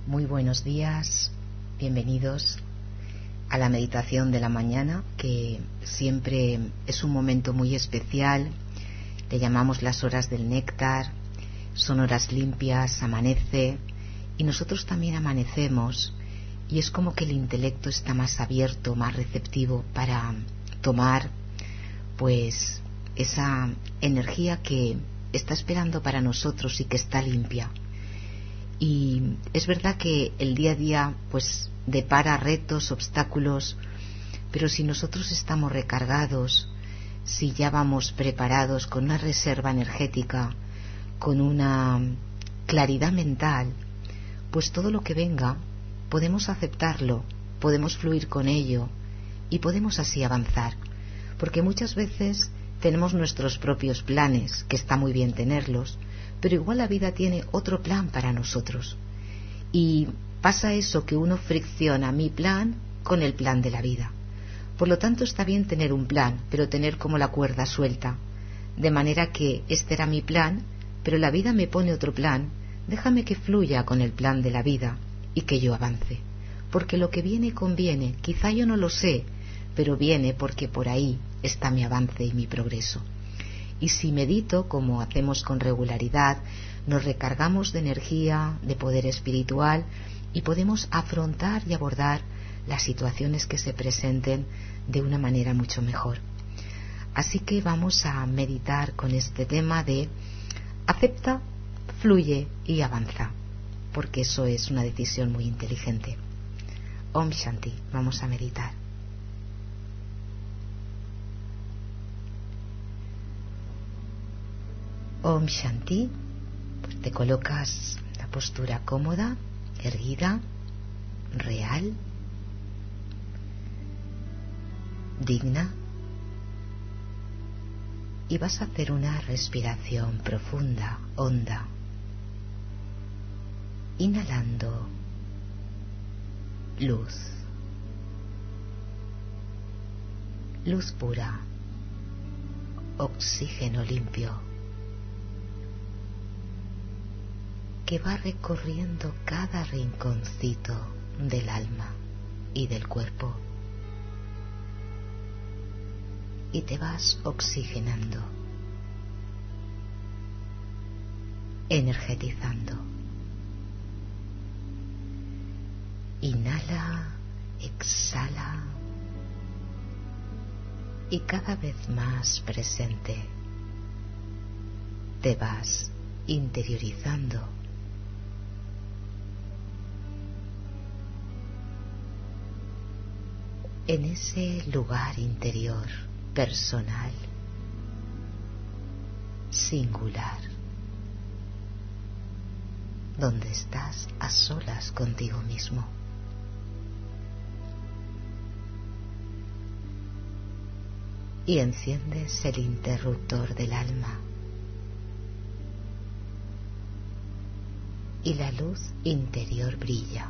Muy buenos días, bienvenidos a la meditación de la mañana, que siempre es un momento muy especial. Le llamamos las horas del néctar, son horas limpias, amanece y nosotros también amanecemos, y es como que el intelecto está más abierto, más receptivo para tomar pues esa energía que está esperando para nosotros y que está limpia. Y es verdad que el día a día pues depara retos, obstáculos, pero si nosotros estamos recargados, si ya vamos preparados con una reserva energética, con una claridad mental, pues todo lo que venga podemos aceptarlo, podemos fluir con ello y podemos así avanzar, porque muchas veces tenemos nuestros propios planes, que está muy bien tenerlos, pero igual la vida tiene otro plan para nosotros. Y pasa eso, que uno fricciona mi plan con el plan de la vida. Por lo tanto, está bien tener un plan, pero tener como la cuerda suelta, de manera que este era mi plan, pero la vida me pone otro plan. Déjame que fluya con el plan de la vida y que yo avance, porque lo que viene conviene. Quizá yo no lo sé, pero viene porque por ahí está mi avance y mi progreso. Y si medito, como hacemos con regularidad, nos recargamos de energía, de poder espiritual, y podemos afrontar y abordar las situaciones que se presenten de una manera mucho mejor. Así que vamos a meditar con este tema de acepta, fluye y avanza, porque eso es una decisión muy inteligente. Om Shanti, vamos a meditar. Om Shanti, pues te colocas en la postura cómoda, erguida, real, digna, y vas a hacer una respiración profunda, honda, inhalando luz, luz pura, oxígeno limpio, que va recorriendo cada rinconcito del alma y del cuerpo, y te vas oxigenando, energetizando. Inhala, exhala, y cada vez más presente te vas interiorizando. En ese lugar interior, personal, singular, donde estás a solas contigo mismo. Y enciendes el interruptor del alma, y la luz interior brilla.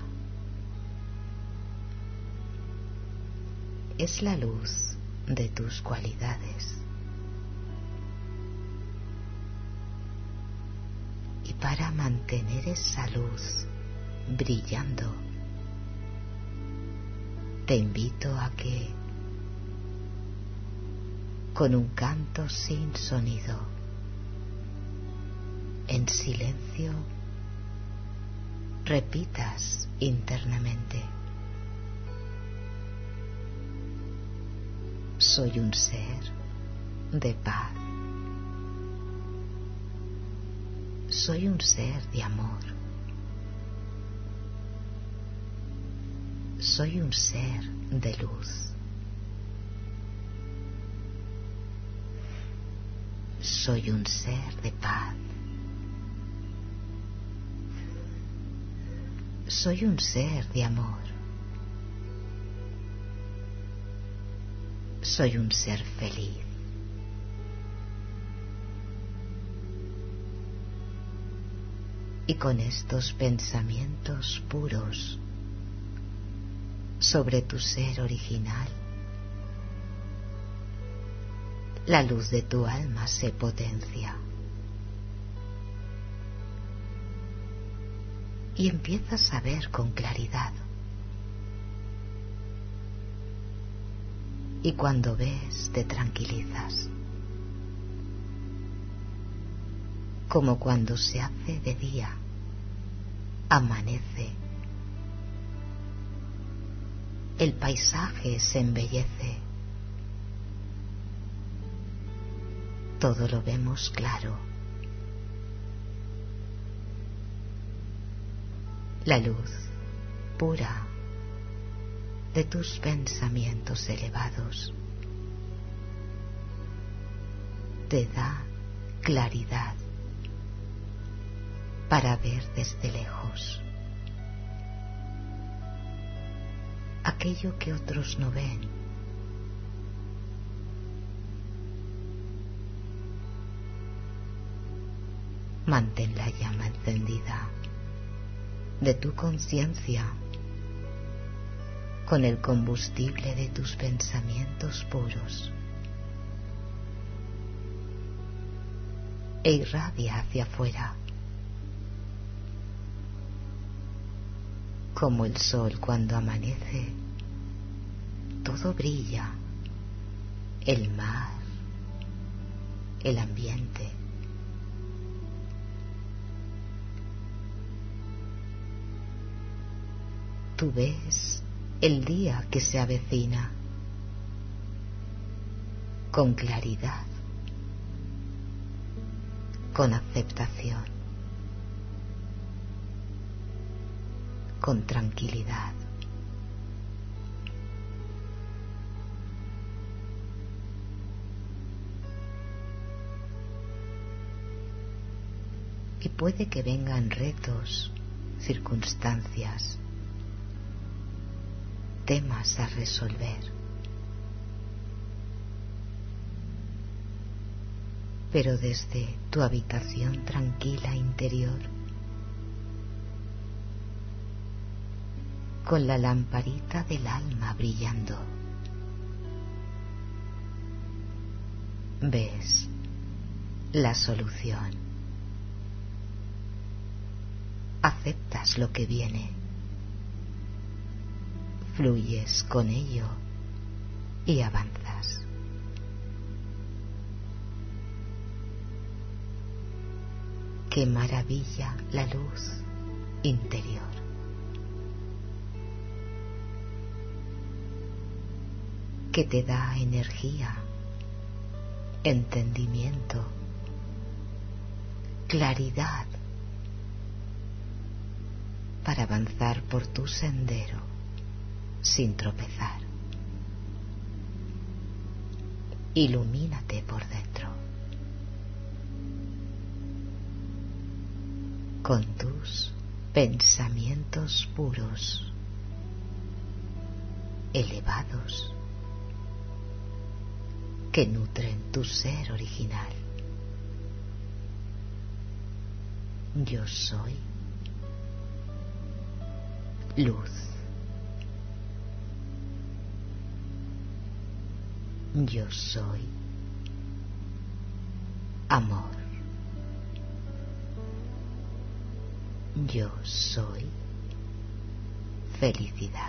Es la luz de tus cualidades. Y para mantener esa luz brillando, te invito a que, con un canto sin sonido, en silencio, repitas internamente: soy un ser de paz. Soy un ser de amor. Soy un ser de luz. Soy un ser de paz. Soy un ser de amor. Soy un ser feliz. Y con estos pensamientos puros sobre tu ser original, la luz de tu alma se potencia. y empiezas a ver con claridad. Y cuando ves te tranquilizas, como cuando se hace de día, amanece, el paisaje se embellece, todo lo vemos claro. La luz pura de tus pensamientos elevados te da claridad para ver desde lejos aquello que otros no ven. Mantén la llama encendida de tu conciencia con el combustible de tus pensamientos puros e irradia hacia afuera como el sol cuando amanece. Todo brilla, el mar, el ambiente. Tú ves el día que se avecina con claridad, con aceptación, con tranquilidad. Y puede que vengan retos, circunstancias, temas a resolver. Pero desde tu habitación tranquila interior, con la lamparita del alma brillando, ves la solución. Aceptas lo que viene, fluyes con ello y avanzas. Qué maravilla la luz interior. Que te da energía, entendimiento, claridad para avanzar por tu sendero sin tropezar. Ilumínate por dentro con tus pensamientos puros, elevados, que nutren tu ser original. Yo soy luz. Yo soy amor. Yo soy felicidad.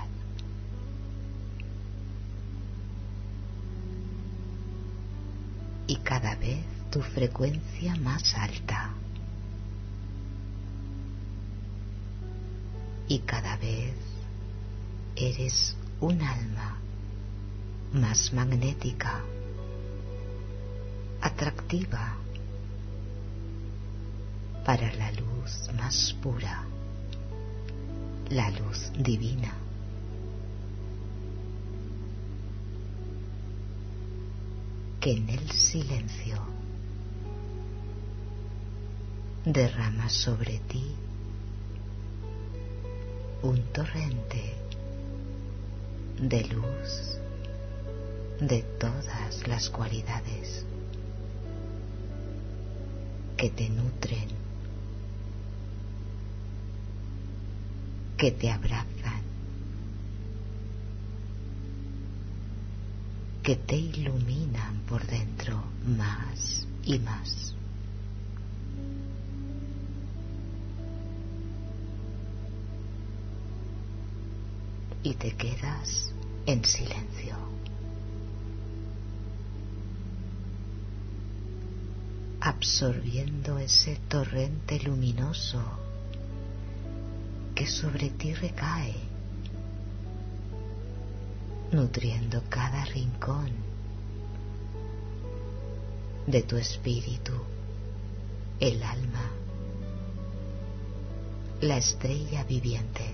Y cada vez tu frecuencia más alta. Y cada vez eres un alma más magnética, atractiva para la luz más pura, la luz divina. Que en el silencio derrama sobre ti un torrente de luz de todas las cualidades que te nutren, que te abrazan, que te iluminan por dentro más y más. y te quedas en silencio. Absorbiendo ese torrente luminoso que sobre ti recae, nutriendo cada rincón de tu espíritu, el alma, la estrella viviente.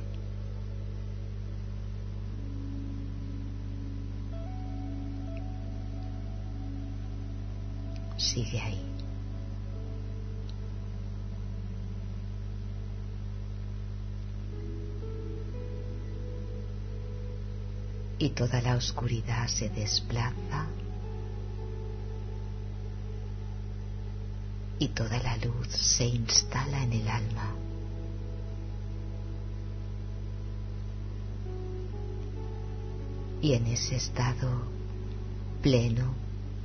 Sigue ahí. Y toda la oscuridad se desplaza y toda la luz se instala en el alma. Y en ese estado pleno,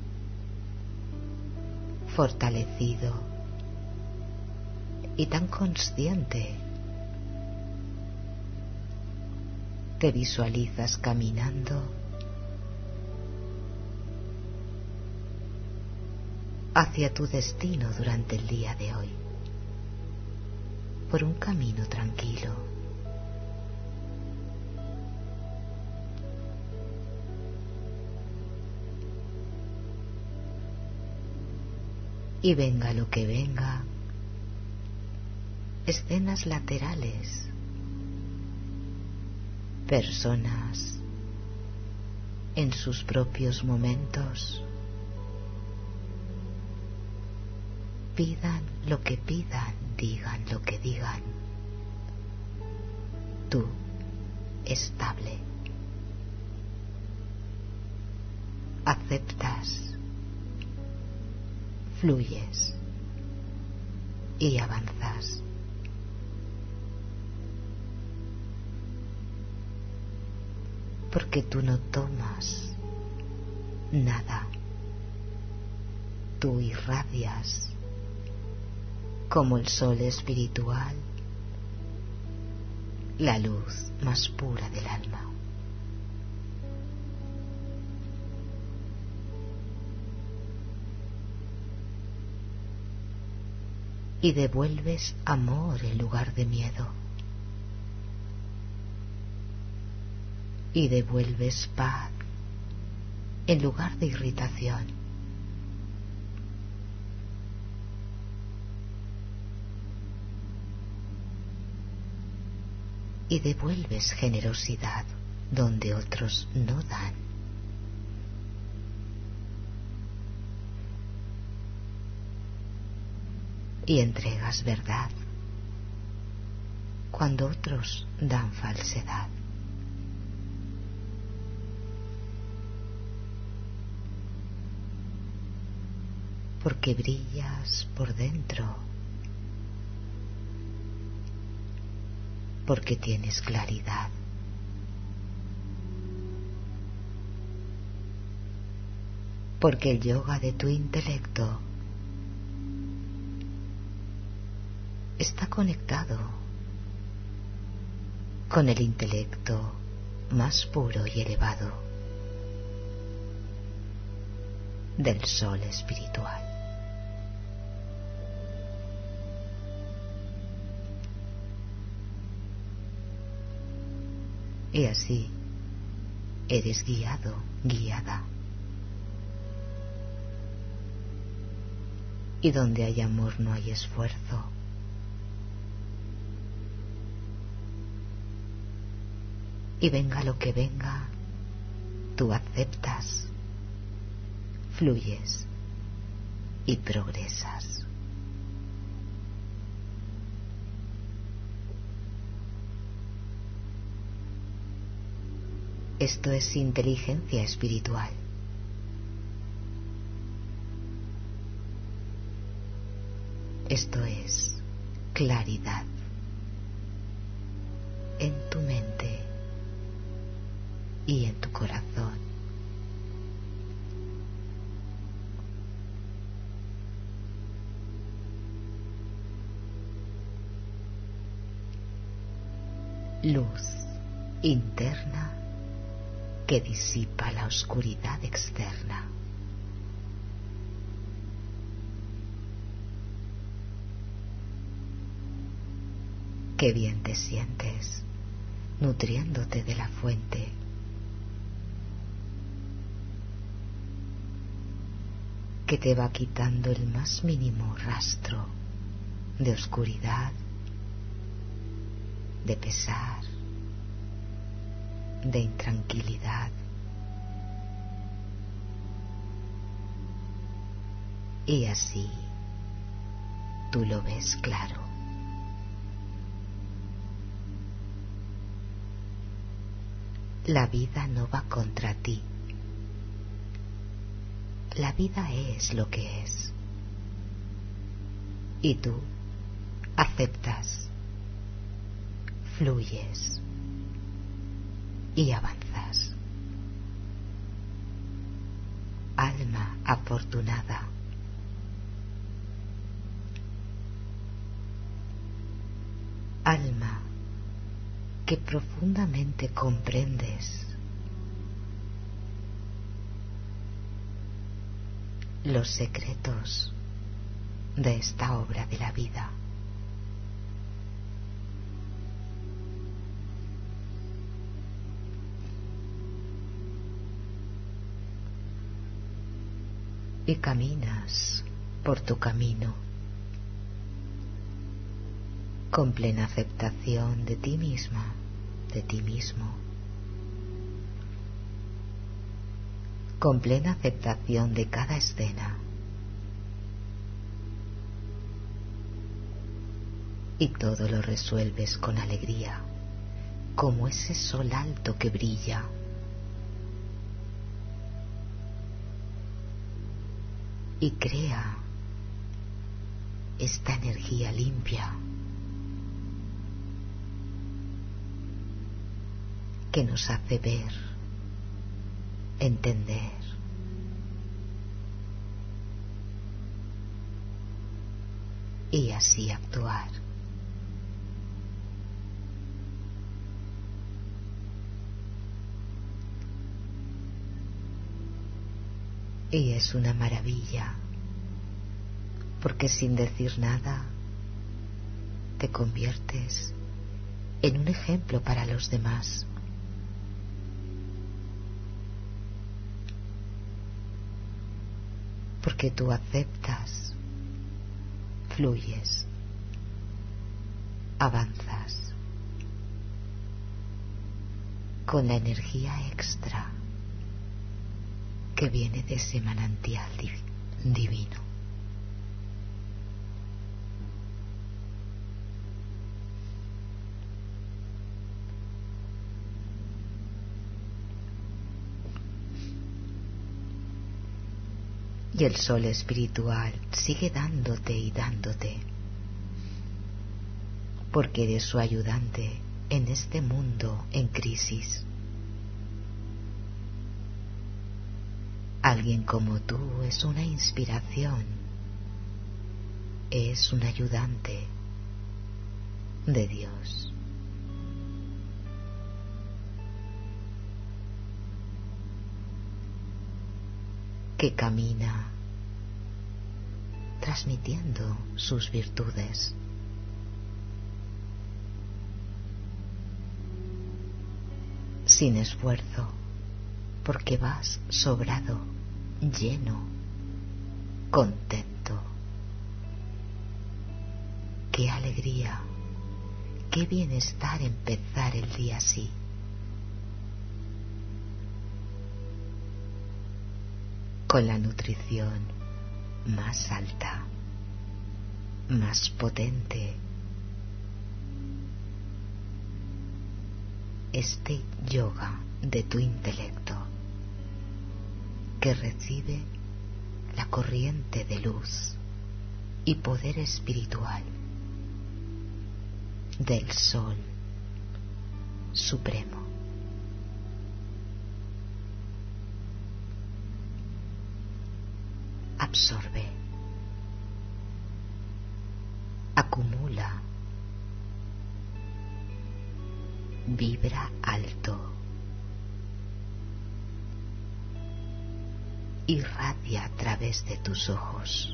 fortalecido y tan consciente, te visualizas caminando hacia tu destino durante el día de hoy, por un camino tranquilo. Y venga lo que venga, escenas laterales, personas en sus propios momentos, pidan lo que pidan, digan lo que digan, tú estable, aceptas, fluyes y avanzas. Porque tú no tomas nada, tú irradias como el sol espiritual la luz más pura del alma. Y devuelves amor en lugar de miedo. Y devuelves paz en lugar de irritación. Y devuelves generosidad donde otros no dan. Y entregas verdad cuando otros dan falsedad. Porque brillas por dentro, porque tienes claridad, porque el yoga de tu intelecto está conectado con el intelecto más puro y elevado del sol espiritual. Y así eres guiado, guiada. Y donde hay amor no hay esfuerzo. Y venga lo que venga, tú aceptas, fluyes y progresas. Esto es inteligencia espiritual. Esto es claridad en tu mente y en tu corazón. Luz interna que disipa la oscuridad externa. Qué bien te sientes nutriéndote de la fuente. Que te va quitando el más mínimo rastro de oscuridad, de pesar, de intranquilidad. Y así tú lo ves claro. La vida no va contra ti. La vida es lo que es. Y tú aceptas, fluyes y avanzas. Alma afortunada. Alma que profundamente comprendes los secretos de esta obra de la vida. Y caminas por tu camino con plena aceptación de ti misma, de ti mismo, con plena aceptación de cada escena. Y todo lo resuelves con alegría, como ese sol alto que brilla. Y crea esta energía limpia que nos hace ver, entender y así actuar. Y es una maravilla, porque sin decir nada te conviertes en un ejemplo para los demás. Porque tú aceptas, fluyes, avanzas con la energía extra que viene de ese manantial divino. Y el sol espiritual sigue dándote y dándote, porque eres su ayudante en este mundo en crisis. Alguien como tú es una inspiración, es un ayudante de Dios. Que camina transmitiendo sus virtudes. Sin esfuerzo, porque vas sobrado, lleno, contento. Qué alegría, qué bienestar empezar el día así. Con la nutrición más alta, más potente. Este yoga de tu intelecto que recibe la corriente de luz y poder espiritual del Sol Supremo. Absorbe, acumula vibra alto. Irradia a través de tus ojos.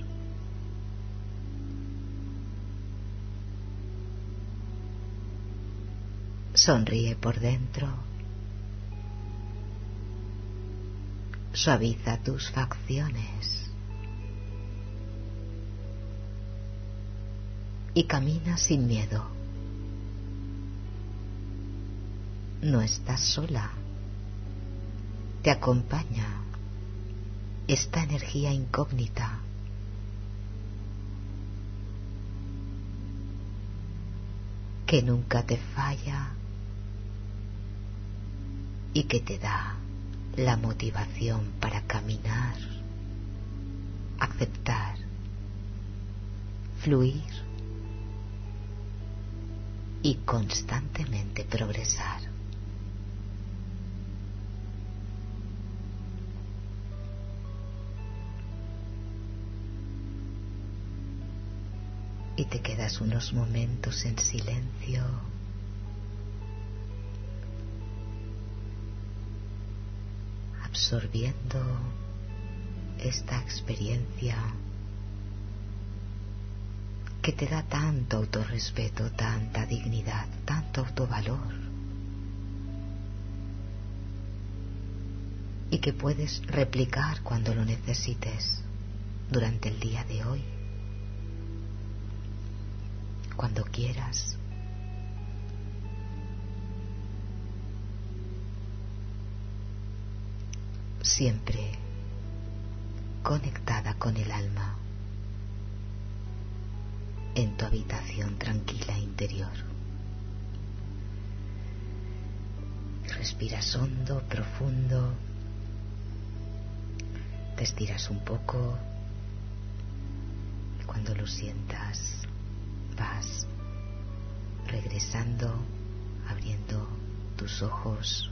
Sonríe por dentro. Suaviza tus facciones. Y camina sin miedo. No estás sola. Te acompaña esta energía incógnita. Que nunca te falla y que te da la motivación para caminar, aceptar, fluir y constantemente progresar. Y te quedas unos momentos en silencio, absorbiendo esta experiencia que te da tanto autorrespeto, tanta dignidad, tanto autovalor, y que puedes replicar cuando lo necesites durante el día de hoy, cuando quieras. Siempre conectada con el alma, en tu habitación tranquila interior. Respiras hondo, profundo, te estiras un poco y cuando lo sientas vas regresando, abriendo tus ojos,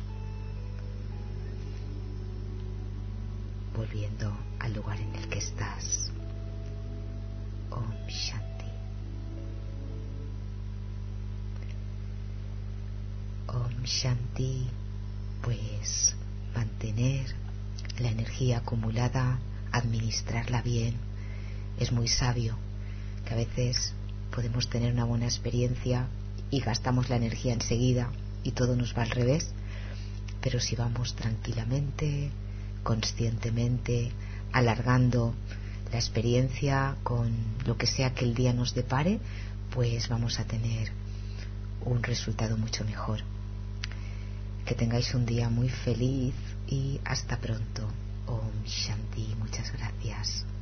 volviendo al lugar en el que estás. Om Shanti. Om Shanti, pues mantener la energía acumulada, administrarla bien, es muy sabio, que a veces podemos tener una buena experiencia y gastamos la energía enseguida y todo nos va al revés, pero si vamos tranquilamente, conscientemente, alargando la experiencia con lo que sea que el día nos depare, pues vamos a tener un resultado mucho mejor. Que tengáis un día muy feliz y hasta pronto. Om Shanti, muchas gracias.